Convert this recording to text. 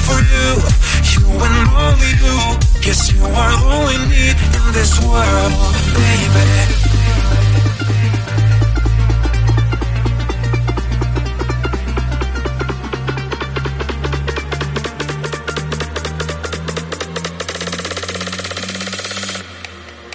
for you, you and only you. Yes, you are all we need in this world.